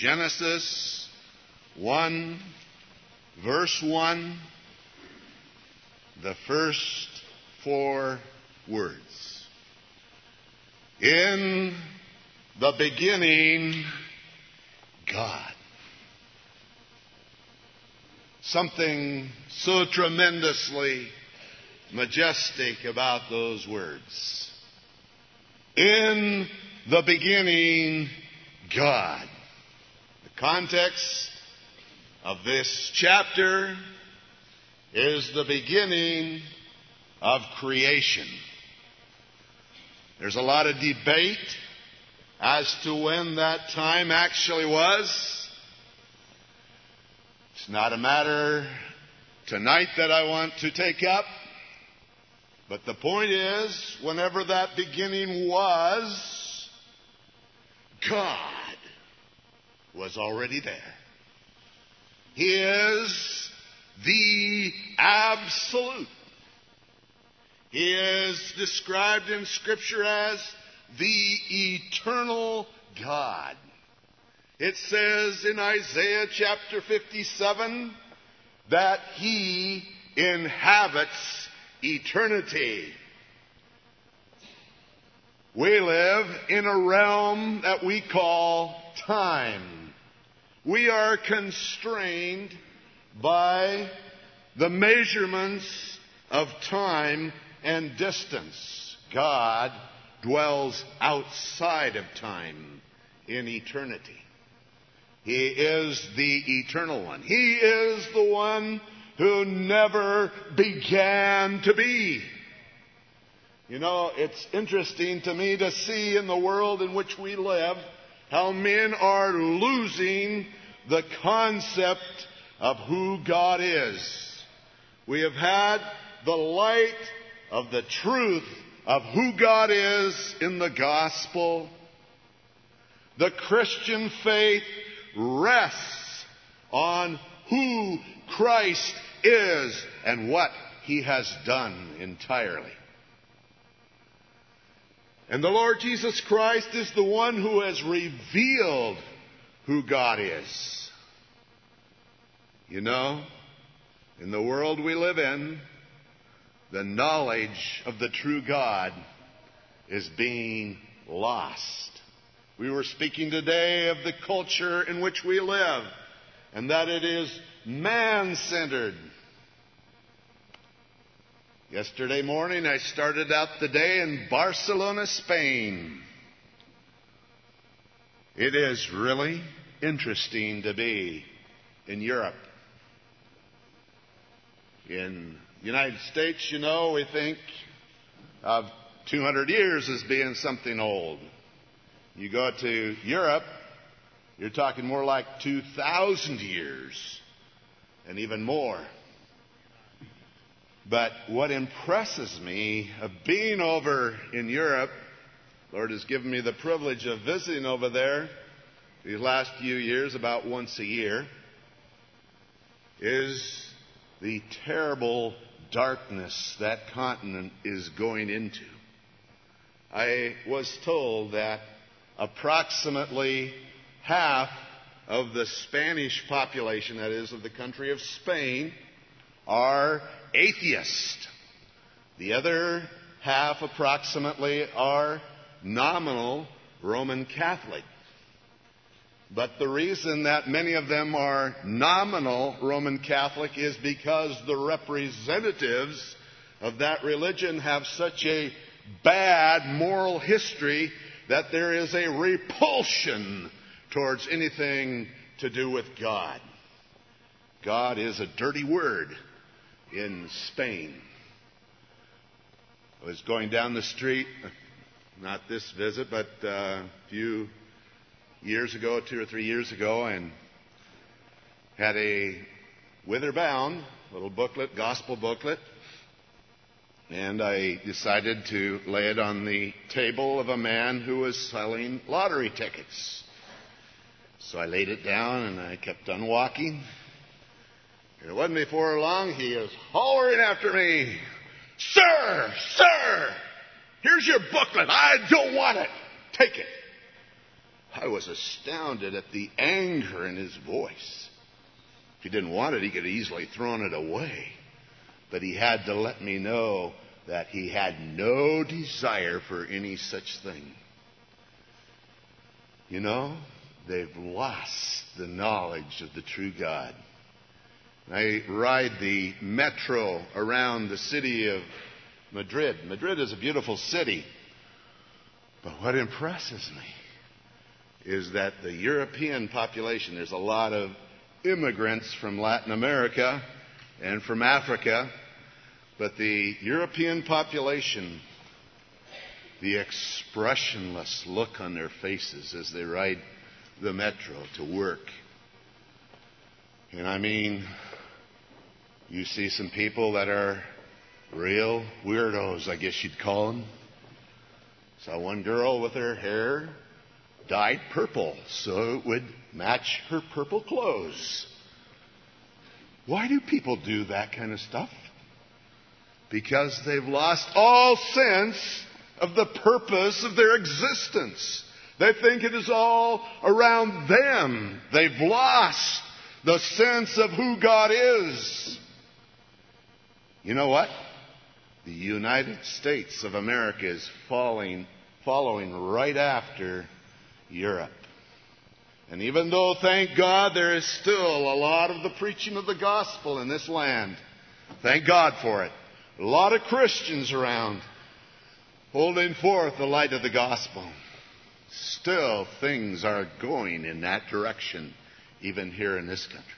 Genesis 1, verse 1, the first 4 words. In the beginning, God. Something so tremendously majestic about those words. In the beginning, God. The context of this chapter is the beginning of creation. There's a lot of debate as to when that time actually was. It's not a matter tonight that I want to take up. But the point is, whenever that beginning was, God was already there. He is the absolute. He is described in Scripture as the eternal God. It says in Isaiah chapter 57 that He inhabits eternity. We live in a realm that we call time. We are constrained by the measurements of time and distance. God dwells outside of time in eternity. He is the eternal one. He is the one who never began to be. You know, it's interesting to me to see in the world in which we live how men are losing the concept of who God is. We have had the light of the truth of who God is in the gospel. The Christian faith rests on who Christ is and what He has done entirely. And the Lord Jesus Christ is the one who has revealed who God is. You know, in the world we live in, the knowledge of the true God is being lost. We were speaking today of the culture in which we live, and that it is man-centered. Yesterday morning, I started out the day in Barcelona, Spain. It is really interesting to be in Europe. In the United States, you know, we think of 200 years as being something old. You go to Europe, you're talking more like 2,000 years and even more. But what impresses me of being over in Europe, the Lord has given me the privilege of visiting over there these last few years, about once a year, is the terrible darkness that continent is going into. I was told that approximately half of the Spanish population, that is, of the country of Spain, are atheist. The other half, approximately, are nominal Roman Catholic. But the reason that many of them are nominal Roman Catholic is because the representatives of that religion have such a bad moral history that there is a repulsion towards anything to do with God. God is a dirty word in Spain. I was going down the street, not this visit, but a few years ago, 2 or 3 years ago, and had a whither-bound little booklet, gospel booklet, and I decided to lay it on the table of a man who was selling lottery tickets. So I laid it down and I kept on walking. And it wasn't before long he is hollering after me, "Sir, sir, here's your booklet. I don't want it. Take it." I was astounded at the anger in his voice. If he didn't want it, he could have easily thrown it away. But he had to let me know that he had no desire for any such thing. You know, they've lost the knowledge of the true God. I ride the metro around the city of Madrid. Madrid is a beautiful city. But what impresses me is that the European population, there's a lot of immigrants from Latin America and from Africa, but the European population, the expressionless look on their faces as they ride the metro to work. And I mean, you see some people that are real weirdos, I guess you'd call them. Saw one girl with her hair dyed purple so it would match her purple clothes. Why do people do that kind of stuff? Because they've lost all sense of the purpose of their existence. They think it is all around them. They've lost the sense of who God is. You know what? The United States of America is following right after Europe. And even though, thank God, there is still a lot of the preaching of the gospel in this land, thank God for it. A lot of Christians around holding forth the light of the gospel. Still, things are going in that direction, even here in this country.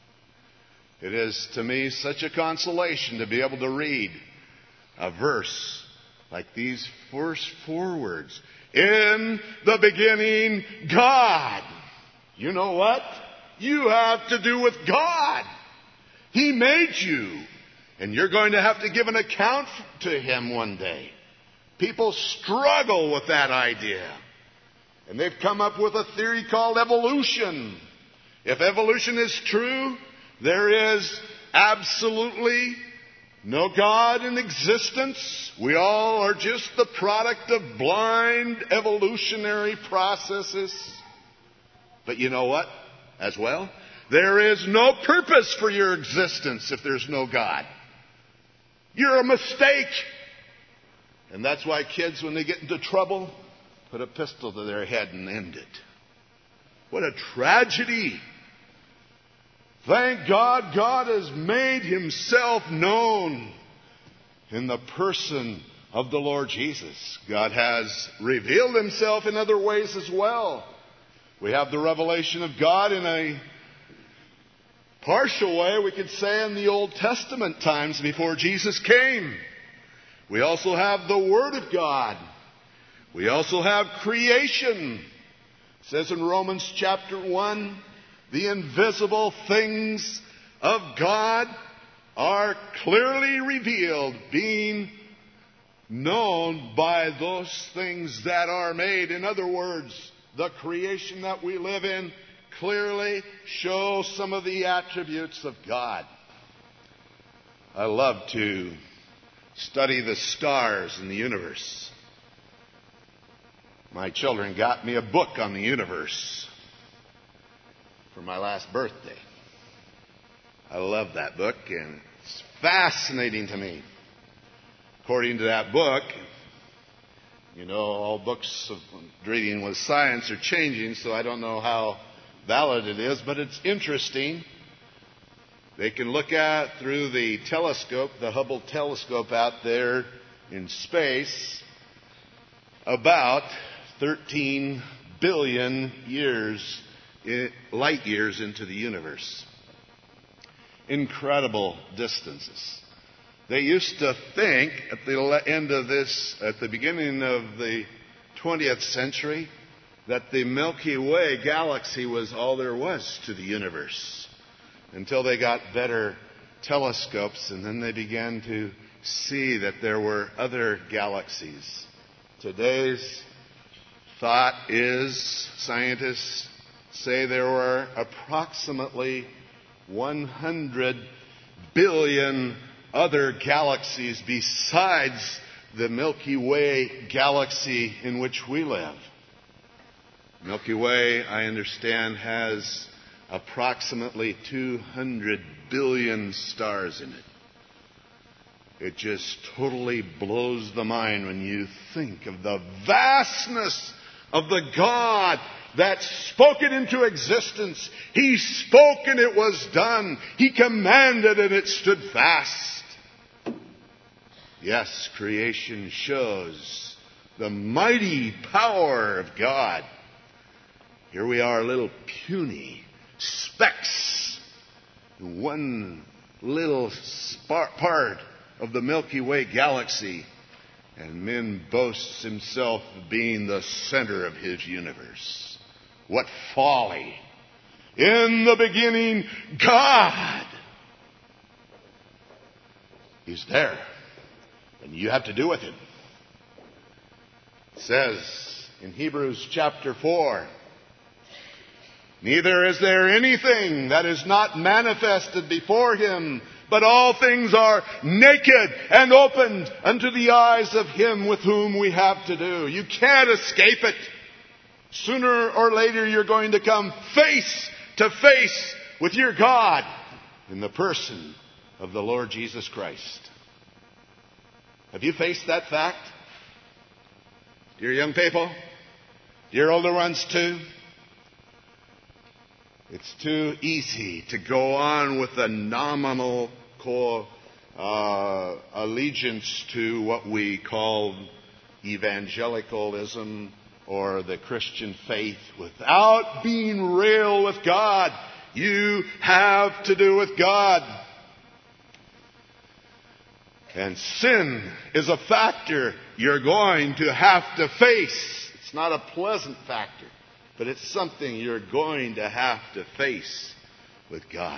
It is, to me, such a consolation to be able to read a verse like these first four words. In the beginning, God. You know what? You have to do with God. He made you. And you're going to have to give an account to Him one day. People struggle with that idea. And they've come up with a theory called evolution. If evolution is true, there is absolutely no God in existence. We all are just the product of blind evolutionary processes. But you know what? As well, there is no purpose for your existence if there's no God. You're a mistake. And that's why kids, when they get into trouble, put a pistol to their head and end it. What a tragedy. Thank God, God has made Himself known in the person of the Lord Jesus. God has revealed Himself in other ways as well. We have the revelation of God in a partial way, we could say, in the Old Testament times before Jesus came. We also have the Word of God. We also have creation. It says in Romans chapter 1, the invisible things of God are clearly revealed, being known by those things that are made. In other words, the creation that we live in clearly shows some of the attributes of God. I love to study the stars in the universe. My children got me a book on the universe for my last birthday. I love that book, and it's fascinating to me. According to that book, you know, all books of reading with science are changing, so I don't know how valid it is, but it's interesting. They can look at through the telescope, the Hubble telescope out there in space, about 13 billion light years into the universe. Incredible distances. They used to think at the beginning of the 20th century, that the Milky Way galaxy was all there was to the universe. Until they got better telescopes, and then they began to see that there were other galaxies. Today's thought is, scientists say there were approximately 100 billion other galaxies besides the Milky Way galaxy in which we live. Milky Way, I understand, has approximately 200 billion stars in it. It just totally blows the mind when you think of the vastness of the God that spoke it into existence. He spoke and it was done. He commanded and it stood fast. Yes, creation shows the mighty power of God. Here we are, little puny specks in one little part of the Milky Way galaxy, and man boasts himself of being the center of his universe. What folly! In the beginning, God! He's there, and you have to do with him. It says in Hebrews chapter 4, neither is there anything that is not manifested before him, but all things are naked and opened unto the eyes of him with whom we have to do. You can't escape it. Sooner or later you're going to come face to face with your God in the person of the Lord Jesus Christ. Have you faced that fact? Dear young people, dear older ones too, it's too easy to go on with a nominal allegiance to what we call evangelicalism or the Christian faith without being real with God. You have to do with God. And sin is a factor you're going to have to face. It's not a pleasant factor, but it's something you're going to have to face with God.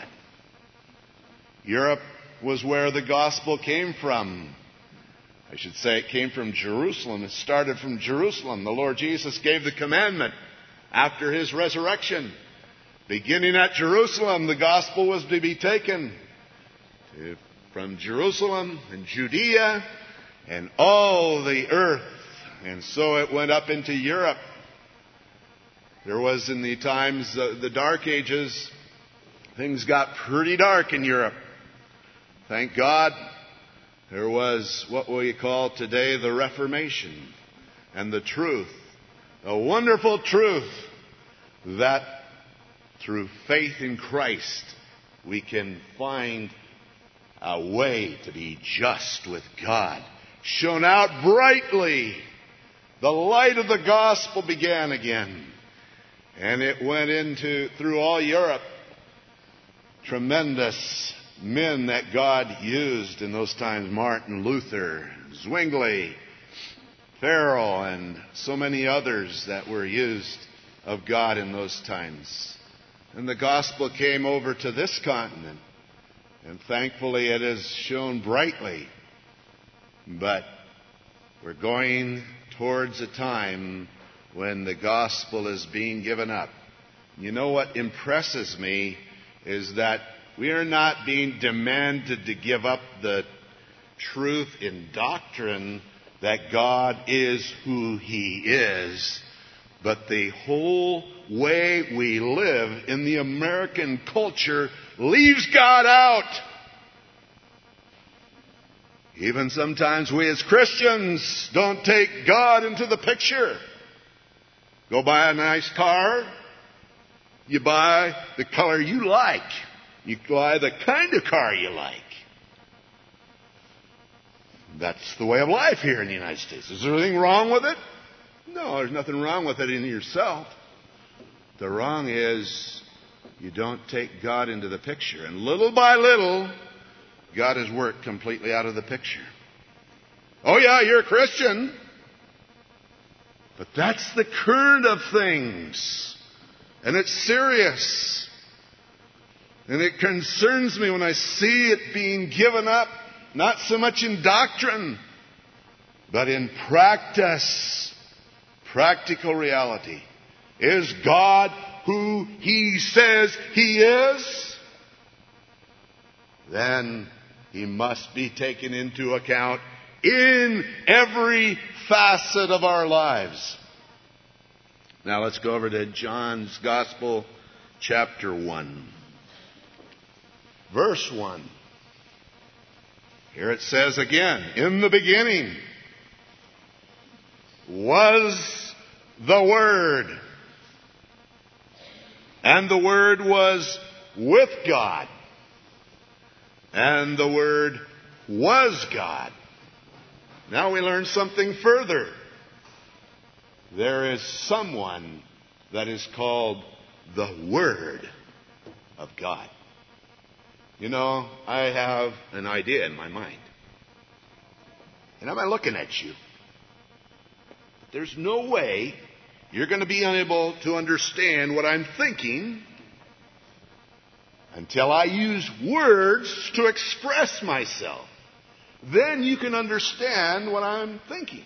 Europe was where the gospel came from. I should say it came from Jerusalem. It started from Jerusalem. The Lord Jesus gave the commandment after his resurrection. Beginning at Jerusalem, the gospel was to be taken from Jerusalem and Judea and all the earth. And so it went up into Europe. There was in the times, the Dark Ages, things got pretty dark in Europe. Thank God there was what we call today the Reformation and the truth, a wonderful truth that through faith in Christ we can find a way to be just with God. Shone out brightly. The light of the gospel began again. And it went through all Europe. Tremendous men that God used in those times. Martin Luther, Zwingli, Farel, and so many others that were used of God in those times. And the gospel came over to this continent. And thankfully it has shone brightly. But we're going towards a time when the gospel is being given up. You know what impresses me is that we are not being demanded to give up the truth in doctrine that God is who He is, but the whole way we live in the American culture leaves God out. Even sometimes we as Christians don't take God into the picture. Go buy a nice car. You buy the color you like. You buy the kind of car you like. That's the way of life here in the United States. Is there anything wrong with it? No, there's nothing wrong with it in yourself. The wrong is you don't take God into the picture. And little by little, God has worked completely out of the picture. Oh yeah, you're a Christian. But that's the current of things. And it's serious. And it concerns me when I see it being given up, not so much in doctrine, but in practice, practical reality. Is God who He says He is? Then He must be taken into account in every facet of our lives. Now let's go over to John's Gospel, chapter 1. Verse 1. Here it says again, in the beginning was the Word, and the Word was with God, and the Word was God. Now we learn something further. There is someone that is called the Word of God. You know, I have an idea in my mind. And I'm not looking at you. There's no way you're going to be unable to understand what I'm thinking until I use words to express myself. Then you can understand what I'm thinking.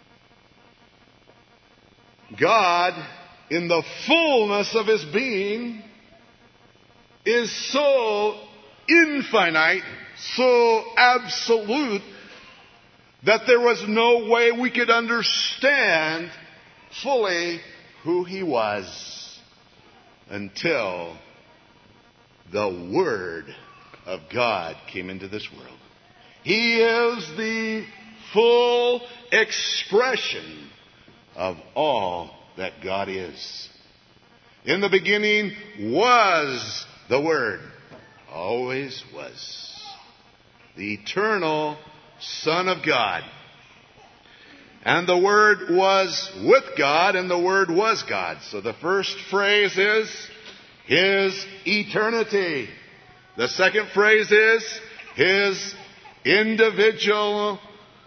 God, in the fullness of His being, is so infinite, so absolute, that there was no way we could understand fully who He was until the Word of God came into this world. He is the full expression of all that God is. In the beginning was the Word. Always was. The eternal Son of God. And the Word was with God, and the Word was God. So the first phrase is His eternity. The second phrase is His individual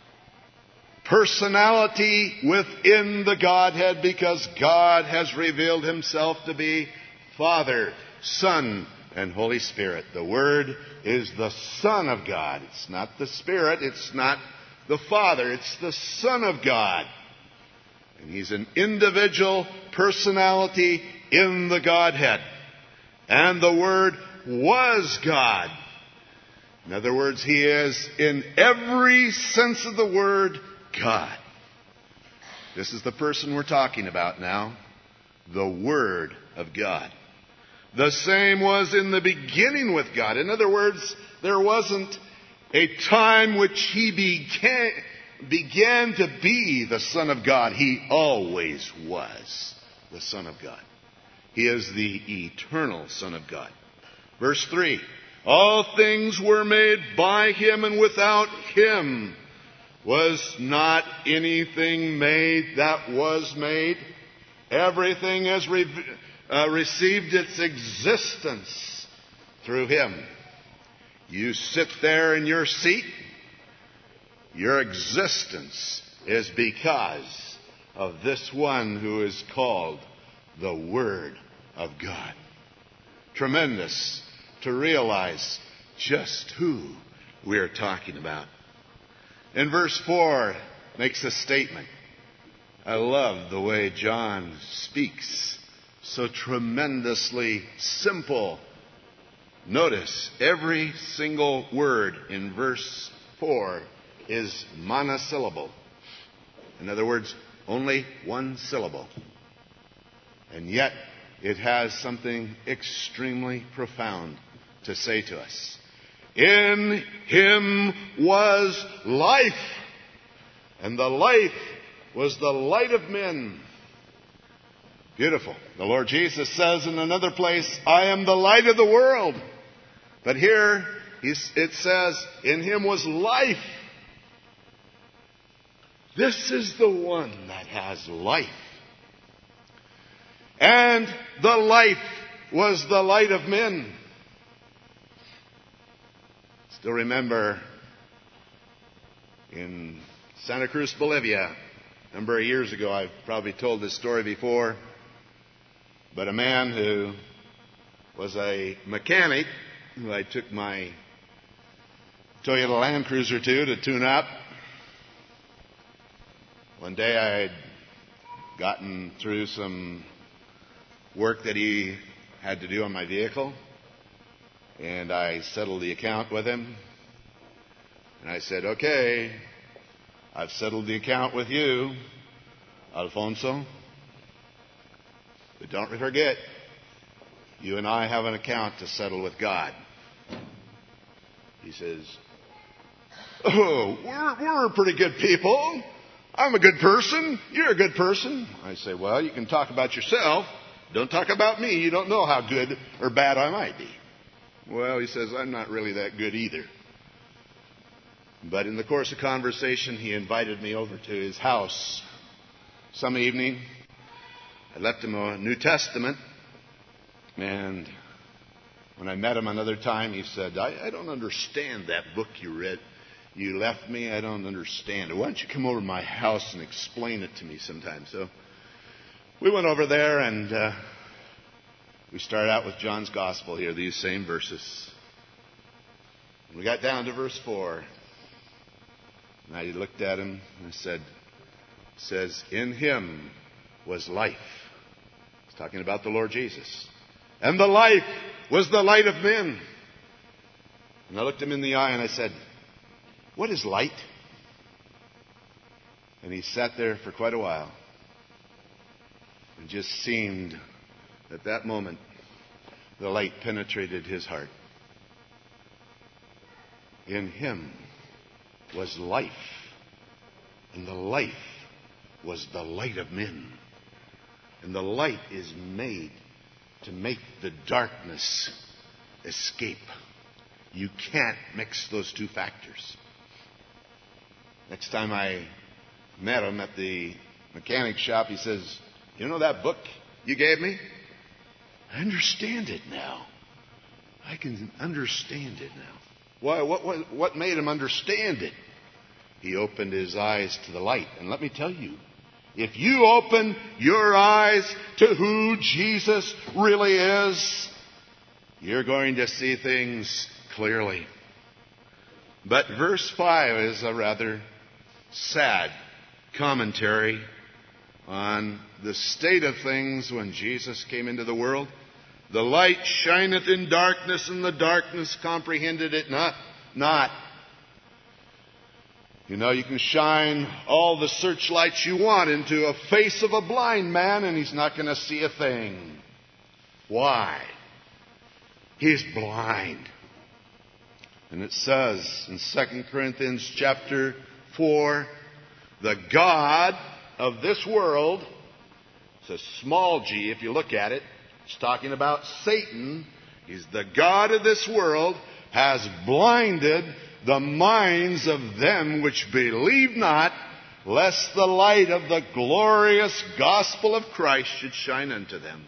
personality within the Godhead, because God has revealed Himself to be Father, Son, and Holy Spirit. The Word is the Son of God. It's not the Spirit. It's not the Father. It's the Son of God. And He's an individual personality in the Godhead. And the Word was God. In other words, He is, in every sense of the word, God. This is the person we're talking about now. The Word of God. The same was in the beginning with God. In other words, there wasn't a time which He began to be the Son of God. He always was the Son of God. He is the eternal Son of God. Verse 3. All things were made by Him, and without Him was not anything made that was made. Everything has received its existence through Him. You sit there in your seat, your existence is because of this one who is called the Word of God. Tremendous to realize just who we are talking about. In verse 4 makes a statement. I love the way John speaks. So tremendously simple. Notice every single word in verse 4 is monosyllable. In other words, only one syllable. And yet it has something extremely profound to say to us. In Him was life, and the life was the light of men. Beautiful. The Lord Jesus says in another place, I am the light of the world. But here it says, in Him was life. This is the one that has life. And the life was the light of men. Still remember in Santa Cruz, Bolivia, a number of years ago, I've probably told this story before, but a man who was a mechanic, who I took my Toyota Land Cruiser to tune up. One day I had gotten through some work that he had to do on my vehicle, and I settled the account with him. And I said, okay, I've settled the account with you, Alfonso. But don't forget, you and I have an account to settle with God. He says, oh, we're pretty good people. I'm a good person. You're a good person. I say, well, you can talk about yourself. Don't talk about me. You don't know how good or bad I might be. Well, he says, I'm not really that good either. But in the course of conversation, he invited me over to his house some evening. I left him a New Testament. And when I met him another time, he said, I don't understand that book you left me. I don't understand it. Why don't you come over to my house and explain it to me sometime? So we went over there, and we started out with John's Gospel here, these same verses. And we got down to verse 4. And I looked at him and I said, it says, in him was life. He's talking about the Lord Jesus. And the life was the light of men. And I looked him in the eye and I said, what is light? And he sat there for quite a while. It just seemed at that moment the light penetrated his heart. In him was life, and the life was the light of men. And the light is made to make the darkness escape. You can't mix those two factors. Next time I met him at the mechanic shop, he says, you know that book you gave me? I understand it now. I can understand it now. Why? What made him understand it? He opened his eyes to the light. And let me tell you, if you open your eyes to who Jesus really is, you're going to see things clearly. But verse 5 is a rather sad commentary on the state of things when Jesus came into the world. The light shineth in darkness, and the darkness comprehended it not. You know, you can shine all the searchlights you want into a face of a blind man, and he's not going to see a thing. Why? He's blind. And it says in 2 Corinthians chapter 4, the God of this world, it's a small g if you look at it, it's talking about Satan. He's the God of this world, has blinded the minds of them which believe not, lest the light of the glorious gospel of Christ should shine unto them.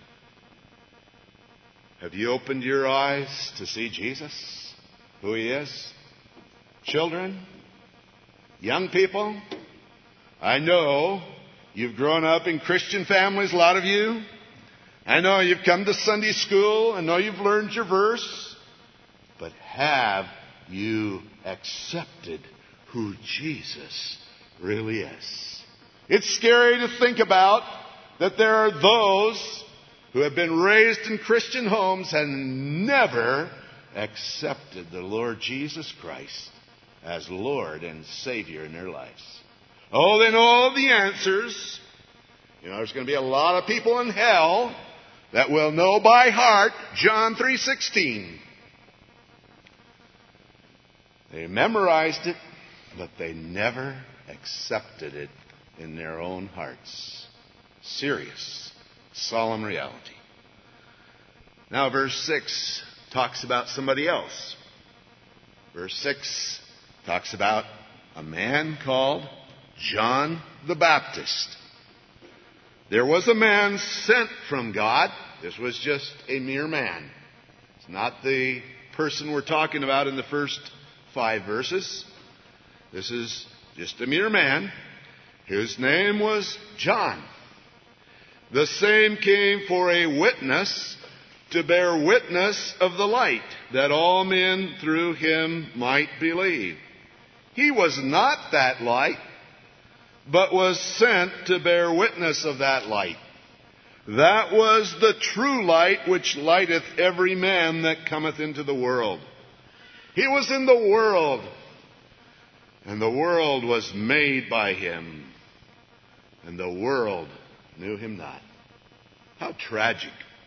Have you opened your eyes to see Jesus, who He is? Children, young people, I know you've grown up in Christian families, a lot of you. I know you've come to Sunday school. I know you've learned your verse. But have you accepted who Jesus really is? It's scary to think about that there are those who have been raised in Christian homes and never accepted the Lord Jesus Christ as Lord and Savior in their lives. Oh, they know all the answers. You know, there's going to be a lot of people in hell that will know by heart John 3:16. They memorized it, but they never accepted it in their own hearts. Serious, solemn reality. Now, verse 6 talks about somebody else. Verse 6 talks about a man called John the Baptist. There was a man sent from God. This was just a mere man. It's not the person we're talking about in the first 5 verses. This is just a mere man. His name was John. The same came for a witness, to bear witness of the light, that all men through him might believe. He was not that light, but was sent to bear witness of that light. That was the true light which lighteth every man that cometh into the world. He was in the world, and the world was made by him, and the world knew him not. How tragic.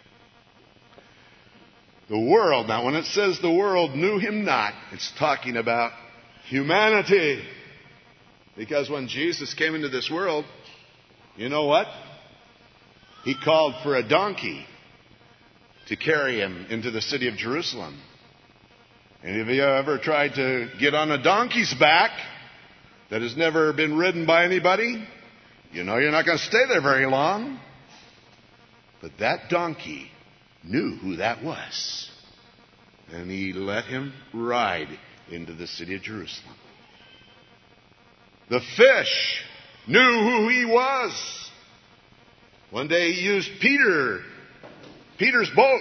The world, now when it says the world knew him not, it's talking about humanity. Because when Jesus came into this world, you know what? He called for a donkey to carry him into the city of Jerusalem. And have you ever tried to get on a donkey's back that has never been ridden by anybody? You know you're not going to stay there very long. But that donkey knew who that was. And he let him ride into the city of Jerusalem. The fish knew who he was. One day he used Peter's boat.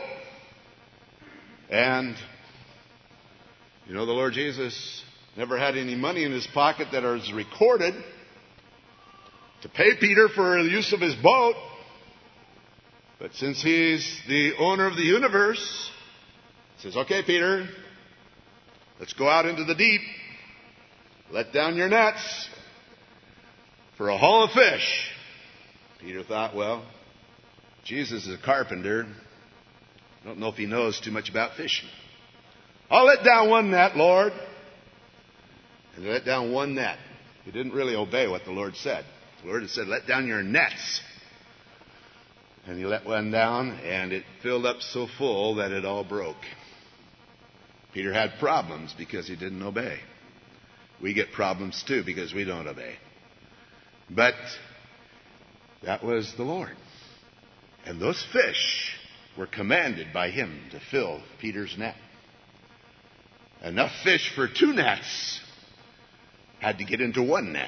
And, you know, the Lord Jesus never had any money in his pocket that is recorded to pay Peter for the use of his boat. But since he's the owner of the universe, he says, okay, Peter, let's go out into the deep. Let down your nets for a haul of fish. Peter thought, well, Jesus is a carpenter. I don't know if he knows too much about fishing. I'll let down one net, Lord. And he let down one net. He didn't really obey what the Lord said. The Lord had said, let down your nets. And he let one down, and it filled up so full that it all broke. Peter had problems because he didn't obey. We get problems too because we don't obey. But that was the Lord. And those fish were commanded by him to fill Peter's net. Enough fish for 2 nets had to get into 1 net.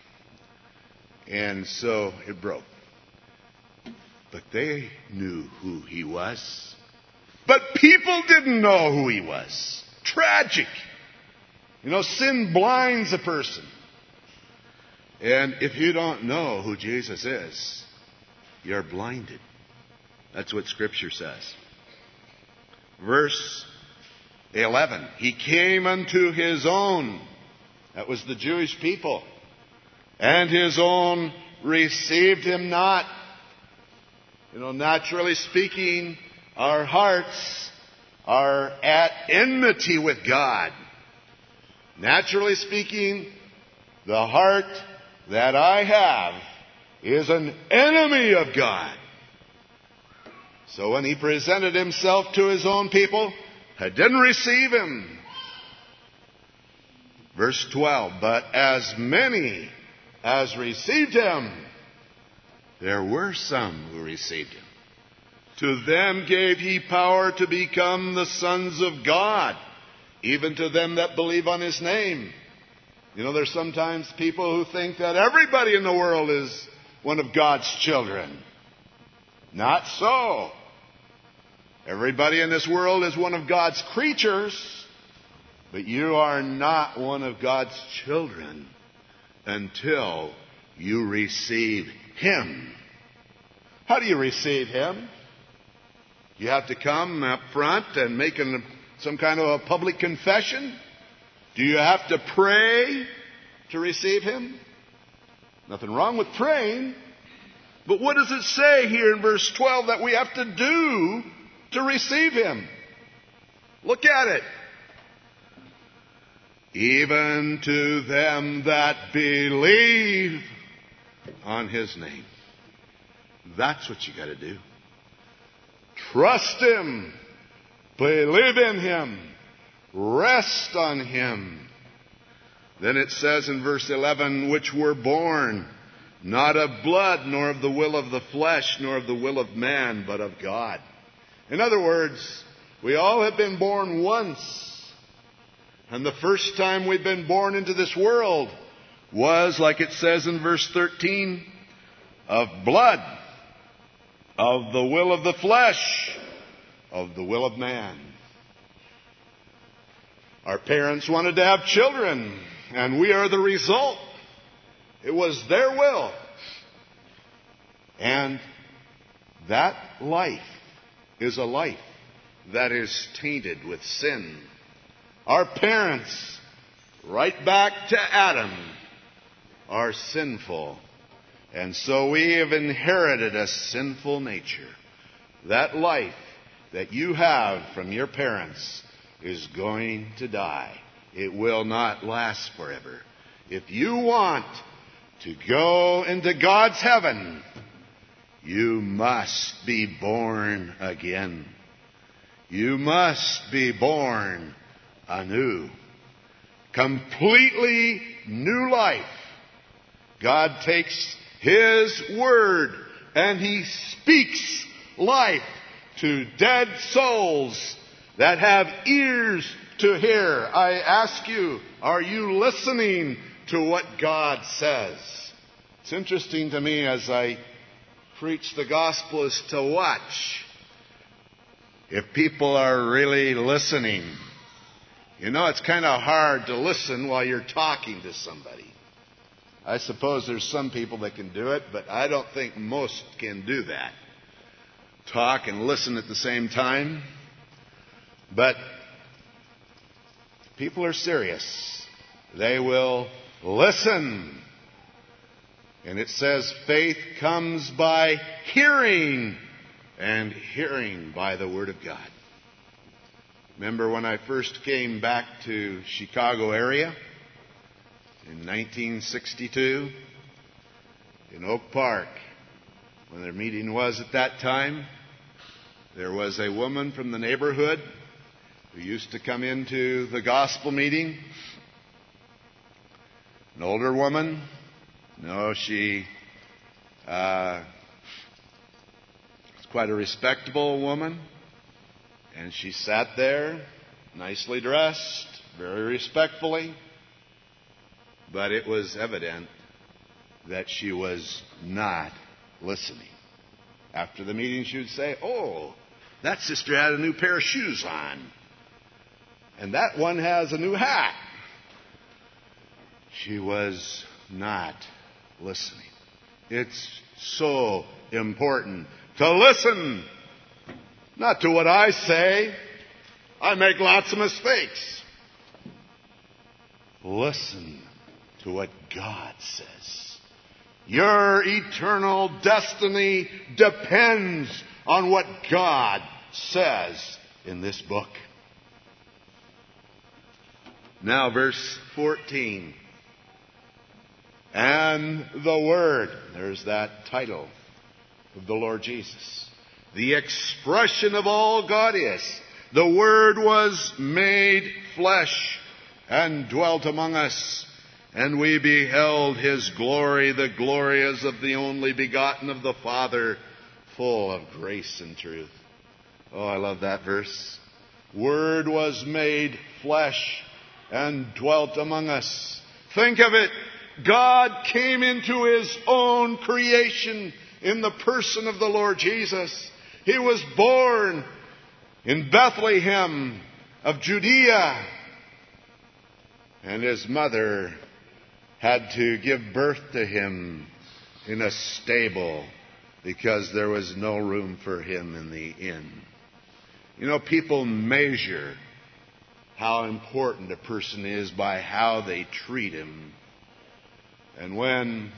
And so it broke. But they knew who he was. But people didn't know who he was. Tragic. You know, sin blinds a person. And if you don't know who Jesus is, you're blinded. That's what Scripture says. Verse 11. He came unto his own. That was the Jewish people. And his own received him not. You know, naturally speaking, our hearts are at enmity with God. Naturally speaking, the heart that I have is an enemy of God. So when he presented himself to his own people, they didn't receive him. Verse 12, but as many as received him, there were some who received him. To them gave he power to become the sons of God, even to them that believe on his name. You know, there's sometimes people who think that everybody in the world is one of God's children. Not so. Everybody in this world is one of God's creatures, but you are not one of God's children until you receive him. How do you receive him? You have to come up front and make some kind of a public confession? Do you have to pray to receive him? Nothing wrong with praying. But what does it say here in verse 12 that we have to do to receive him? Look at it. Even to them that believe on his name. That's what you got to do. Trust him. Believe in him. Rest on him. Then it says in verse 11, which were born not of blood, nor of the will of the flesh, nor of the will of man, but of God. In other words, we all have been born once. And the first time we've been born into this world was, like it says in verse 13, of blood, of the will of the flesh, of the will of man. Our parents wanted to have children, and we are the result. It was their will. And that life is a life that is tainted with sin. Our parents, right back to Adam, are sinful. And so we have inherited a sinful nature. that life that you have from your parents is going to die. It will not last forever. If you want to go into God's heaven, you must be born again. You must be born anew. Completely new life. God takes His Word and He speaks life to dead souls that have ears to hear. I ask you, are you listening to what God says? It's interesting to me as I preach the gospel is to watch if people are really listening. You know, it's kind of hard to listen while you're talking to somebody. I suppose there's some people that can do it, but I don't think most can do that. Talk and listen at the same time. But people are serious. They will listen. And it says faith comes by hearing, and hearing by the Word of God. Remember when I first came back to Chicago area in 1962 in Oak Park, when their meeting was at that time, there was a woman from the neighborhood who used to come into the gospel meeting. An older woman. No, she was quite a respectable woman. And she sat there, nicely dressed, very respectfully. But it was evident that she was not listening. After the meeting, she would say, "Oh, that sister had a new pair of shoes on. And that one has a new hat." She was not listening. It's so important to listen. Not to what I say. I make lots of mistakes. Listen to what God says. Your eternal destiny depends on what God says in this book. Now, verse 14. And the Word. There's that title of the Lord Jesus. The expression of all God is. The Word was made flesh and dwelt among us. And we beheld His glory. The glory as of the only begotten of the Father, full of grace and truth. Oh, I love that verse. Word was made flesh and dwelt among us. Think of it. God came into His own creation in the person of the Lord Jesus. He was born in Bethlehem of Judea. And His mother had to give birth to Him in a stable because there was no room for Him in the inn. You know, people measure how important a person is by how they treat him. And when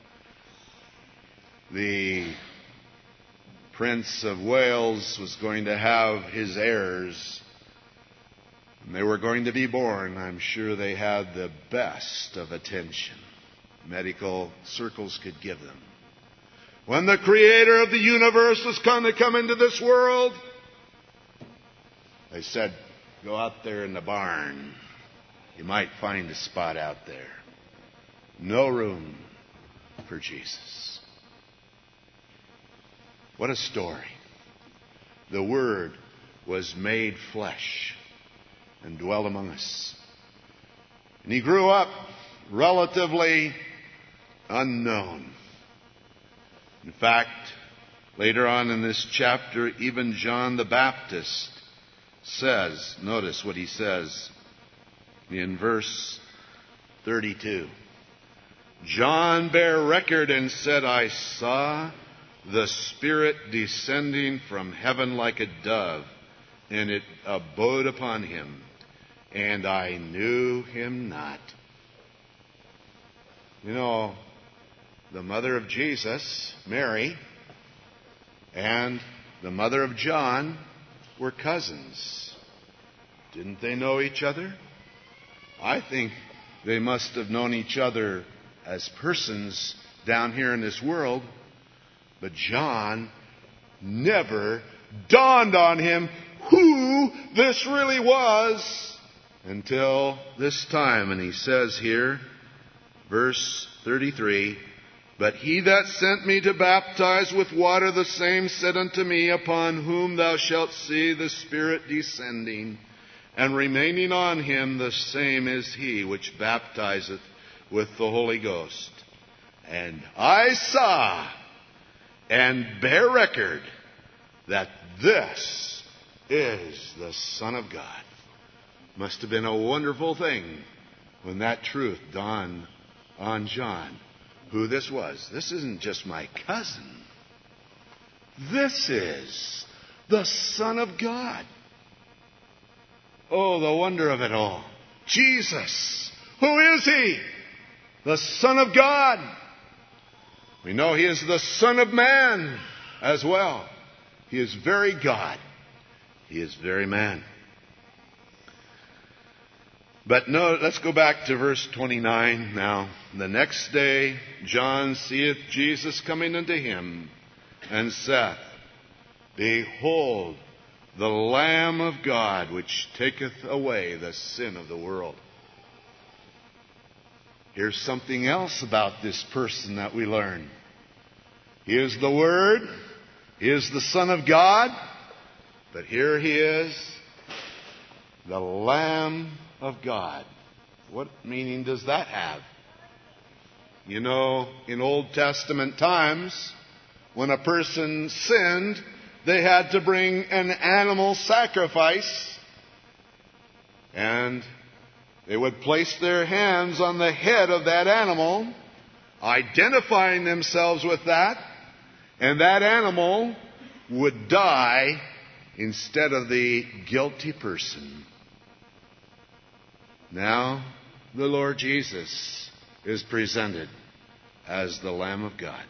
the Prince of Wales was going to have his heirs, and they were going to be born, I'm sure they had the best of attention medical circles could give them. When the Creator of the universe was going to come into this world, they said, "Go out there in the barn. You might find a spot out there." No room for Jesus. What a story. The Word was made flesh and dwelt among us. And He grew up relatively unknown. In fact, later on in this chapter, even John the Baptist says, notice what he says in verse 32. John bare record and said, "I saw the Spirit descending from heaven like a dove, and it abode upon Him, and I knew Him not." You know, the mother of Jesus, Mary, and the mother of John, were cousins. Didn't they know each other? I think they must have known each other as persons down here in this world, but John never dawned on him who this really was until this time. And he says here, verse 33, "But he that sent me to baptize with water, the same said unto me, Upon whom thou shalt see the Spirit descending and remaining on him, the same is he which baptizeth with the Holy Ghost. And I saw and bear record that this is the Son of God." Must have been a wonderful thing when that truth dawned on John, who this was. This isn't just my cousin. This is the Son of God. Oh, the wonder of it all. Jesus. Who is he? The Son of God. We know he is the Son of Man as well. He is very God. He is very man. But no, let's go back to verse 29 now. "The next day John seeth Jesus coming unto him, and saith, Behold, the Lamb of God, which taketh away the sin of the world." Here's something else about this person that we learn. He is the Word. He is the Son of God. But here he is, the Lamb of God. What meaning does that have? You know, in Old Testament times, when a person sinned, they had to bring an animal sacrifice, and they would place their hands on the head of that animal, identifying themselves with that, and that animal would die instead of the guilty person. Now, the Lord Jesus is presented as the Lamb of God.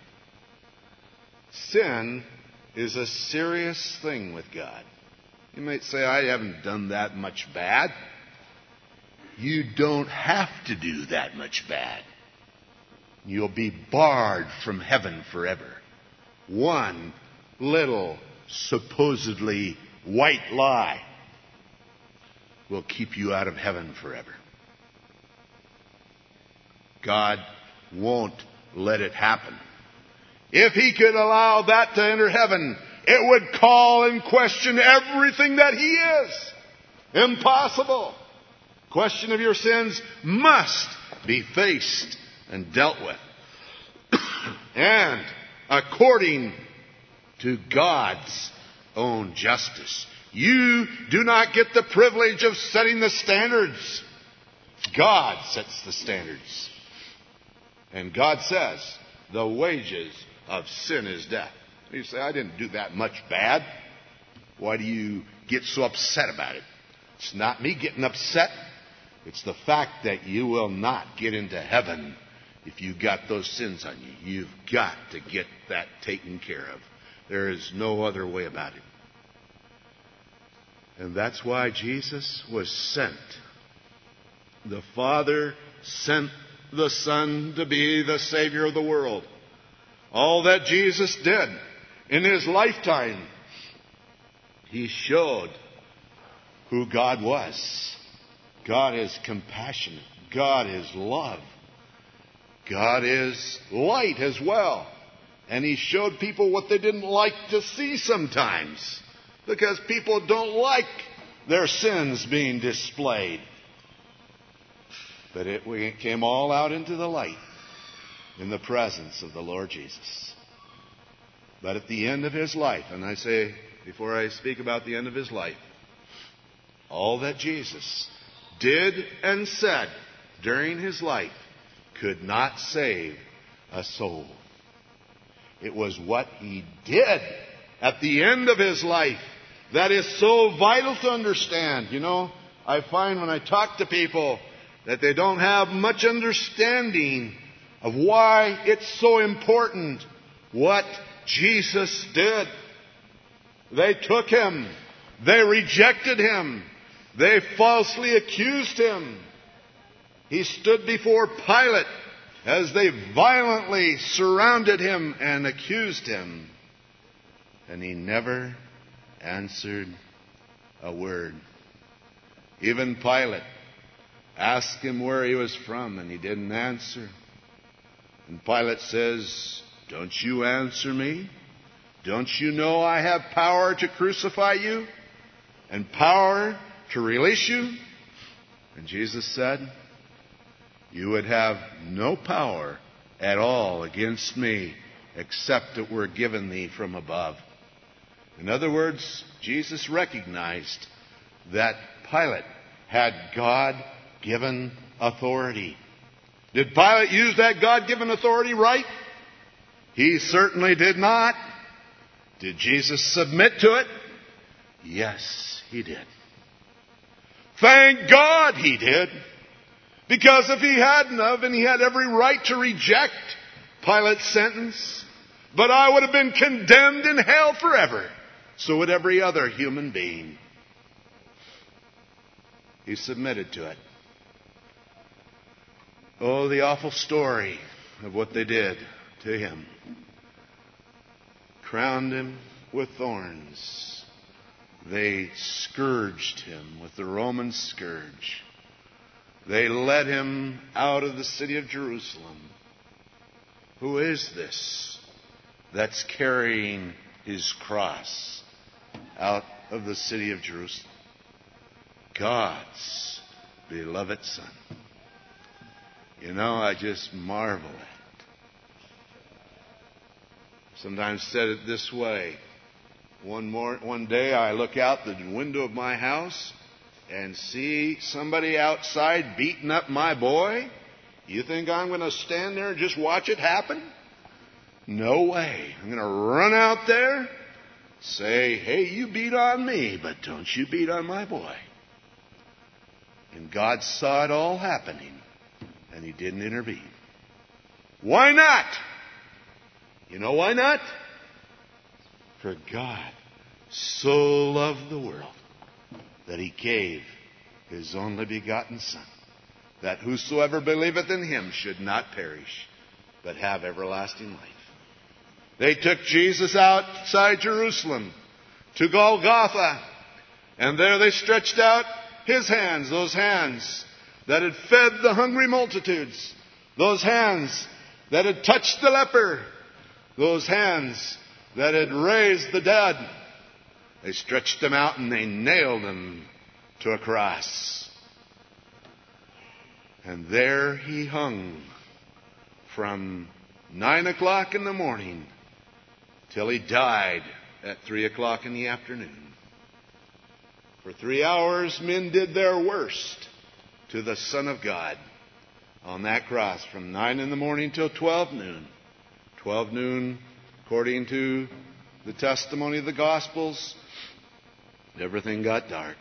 Sin is a serious thing with God. You might say, I haven't done that much bad. You don't have to do that much bad. You'll be barred from heaven forever. One little supposedly white lie will keep you out of heaven forever. God won't let it happen. If he could allow that to enter heaven, it would call in question everything that he is. Impossible. Question of your sins must be faced and dealt with. And according to God's own justice. You do not get the privilege of setting the standards. God sets the standards. And God says, the wages of sin is death. You say, I didn't do that much bad. Why do you get so upset about it? It's not me getting upset. It's the fact that you will not get into heaven if you got those sins on you. You've got to get that taken care of. There is no other way about it. And that's why Jesus was sent. The Father sent the Son to be the Savior of the world. All that Jesus did in his lifetime, he showed who God was. God is compassionate. God is love. God is light as well. And he showed people what they didn't like to see sometimes, because people don't like their sins being displayed. But it came all out into the light in the presence of the Lord Jesus. But at the end of his life, and I say, before I speak about the end of his life, all that Jesus did and said during his life could not save a soul. It was what he did at the end of his life that is so vital to understand. You know, I find when I talk to people that they don't have much understanding of why it's so important what Jesus did. They took him. They rejected him. They falsely accused him. He stood before Pilate as they violently surrounded him and accused him. And he never answered a word. Even Pilate asked him where he was from, and he didn't answer. And Pilate says, "Don't you answer me? Don't you know I have power to crucify you and power to release you?" And Jesus said, "You would have no power at all against me except it were given thee from above." In other words, Jesus recognized that Pilate had God-given authority. Did Pilate use that God-given authority right? He certainly did not. Did Jesus submit to it? Yes, he did. Thank God he did. Because if he hadn't have, and he had every right to reject Pilate's sentence, but I would have been condemned in hell forever. So would every other human being. He submitted to it. Oh, the awful story of what they did to him. Crowned him with thorns. They scourged him with the Roman scourge. They led him out of the city of Jerusalem. Who is this that's carrying his cross out of the city of Jerusalem? God's beloved Son. You know, I just marvel at it. Sometimes said it this way. One day I look out the window of my house and see somebody outside beating up my boy. You think I'm going to stand there and just watch it happen? No way. I'm going to run out there, say, "Hey, you beat on me, but don't you beat on my boy." And God saw it all happening, and he didn't intervene. Why not? You know why not? For God so loved the world that he gave his only begotten Son, that whosoever believeth in him should not perish, but have everlasting life. They took Jesus outside Jerusalem to Golgotha, and there they stretched out his hands, those hands that had fed the hungry multitudes, those hands that had touched the leper, those hands that had raised the dead. They stretched them out and they nailed him to a cross. And there he hung from 9 o'clock in the morning till he died at 3 o'clock in the afternoon. For 3 hours, men did their worst to the Son of God on that cross from 9 in the morning till 12 noon. 12 noon, according to the testimony of the Gospels, everything got dark.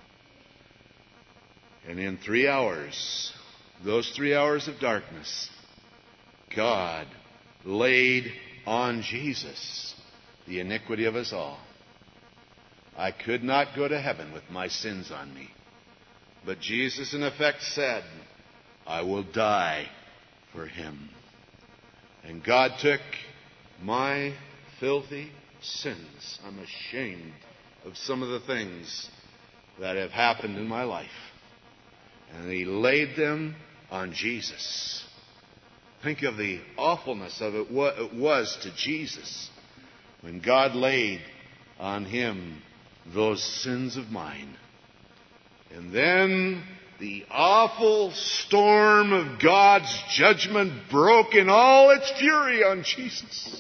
And in 3 hours, those 3 hours of darkness, God laid on Jesus the iniquity of us all. I could not go to heaven with my sins on me. But Jesus, in effect, said, I will die for him. And God took my filthy sins. I'm ashamed of some of the things that have happened in my life. And he laid them on Jesus. Think of the awfulness of it, what it was to Jesus when God laid on him those sins of mine. And then the awful storm of God's judgment broke in all its fury on Jesus.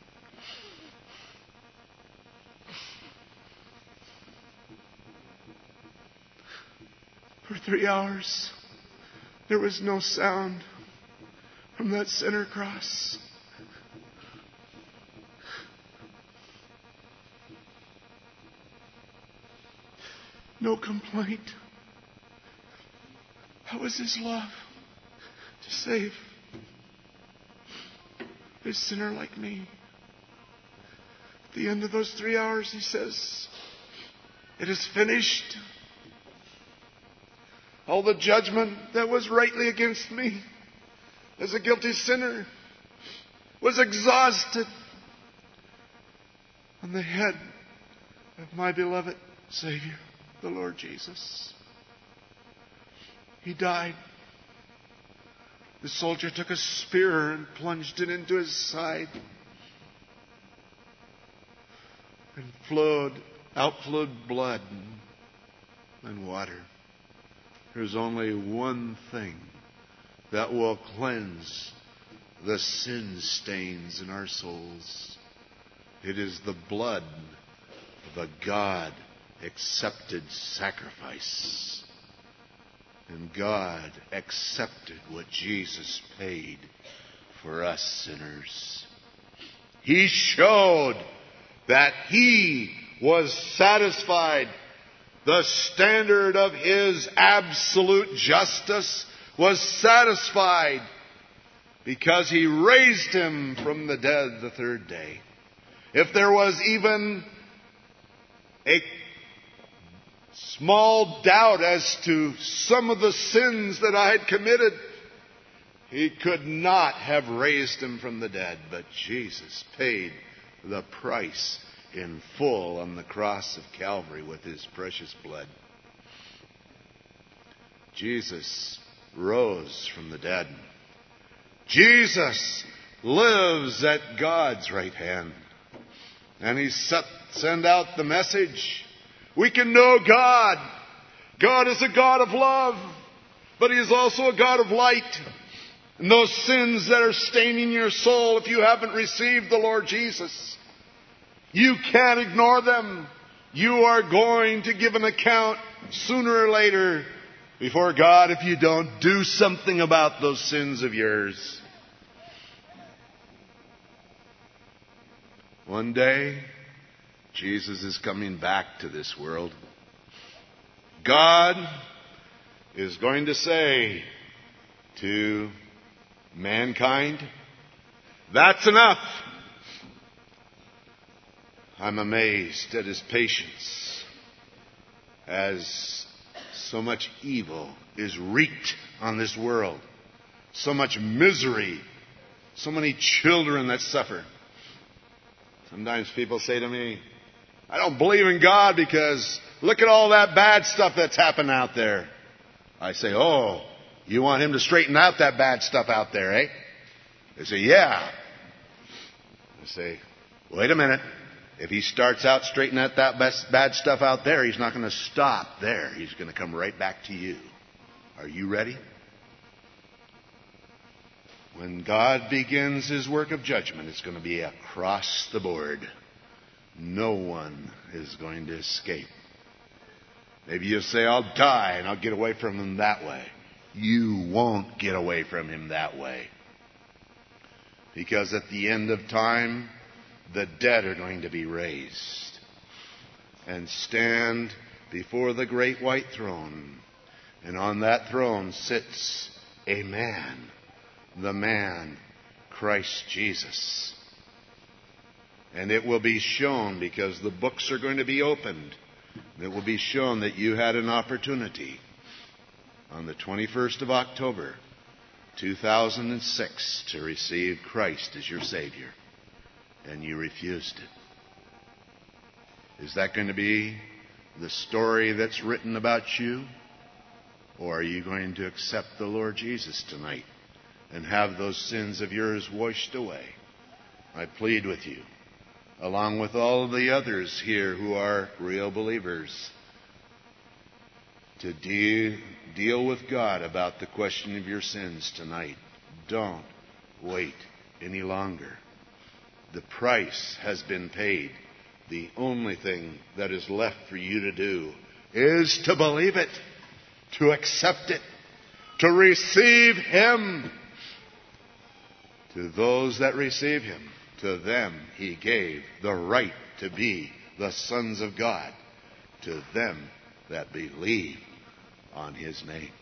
For 3 hours, there was no sound from that center cross. No complaint. That was his love to save a sinner like me. At the end of those 3 hours, he says, "It is finished." All the judgment that was rightly against me as a guilty sinner was exhausted on the head of my beloved Savior, the Lord Jesus. He died. The soldier took a spear and plunged it into his side, and outflowed blood and water. There's only one thing that will cleanse the sin stains in our souls. It is the blood of a God-accepted sacrifice. And God accepted what Jesus paid for us sinners. He showed that He was satisfied. The standard of His absolute justice was satisfied because He raised Him from the dead the third day. If there was even a small doubt as to some of the sins that I had committed, He could not have raised Him from the dead. But Jesus paid the price in full on the cross of Calvary with His precious blood. Jesus rose from the dead. Jesus lives at God's right hand. And He sent out the message. We can know God. God is a God of love, but He is also a God of light. And those sins that are staining your soul, if you haven't received the Lord Jesus, you can't ignore them. You are going to give an account sooner or later before God if you don't do something about those sins of yours. One day, Jesus is coming back to this world. God is going to say to mankind, "That's enough." I'm amazed at His patience as so much evil is wreaked on this world. So much misery. So many children that suffer. Sometimes people say to me, "I don't believe in God because look at all that bad stuff that's happened out there." I say, "Oh, you want Him to straighten out that bad stuff out there, eh?" They say, "Yeah." I say, "Wait a minute. If He starts out straightening out that bad stuff out there, He's not going to stop there. He's going to come right back to you. Are you ready?" When God begins His work of judgment, it's going to be across the board. No one is going to escape. Maybe you'll say, "I'll die and I'll get away from Him that way." You won't get away from Him that way. Because at the end of time, the dead are going to be raised and stand before the great white throne. And on that throne sits a man, the man, Christ Jesus. And it will be shown, because the books are going to be opened, it will be shown that you had an opportunity on the 21st of October, 2006, to receive Christ as your Savior. And you refused it. Is that going to be the story that's written about you? Or are you going to accept the Lord Jesus tonight and have those sins of yours washed away? I plead with you, along with all of the others here who are real believers, to deal with God about the question of your sins tonight. Don't wait any longer. The price has been paid. The only thing that is left for you to do is to believe it, to accept it, to receive Him. To those that receive Him, to them He gave the right to be the sons of God, to them that believe on His name.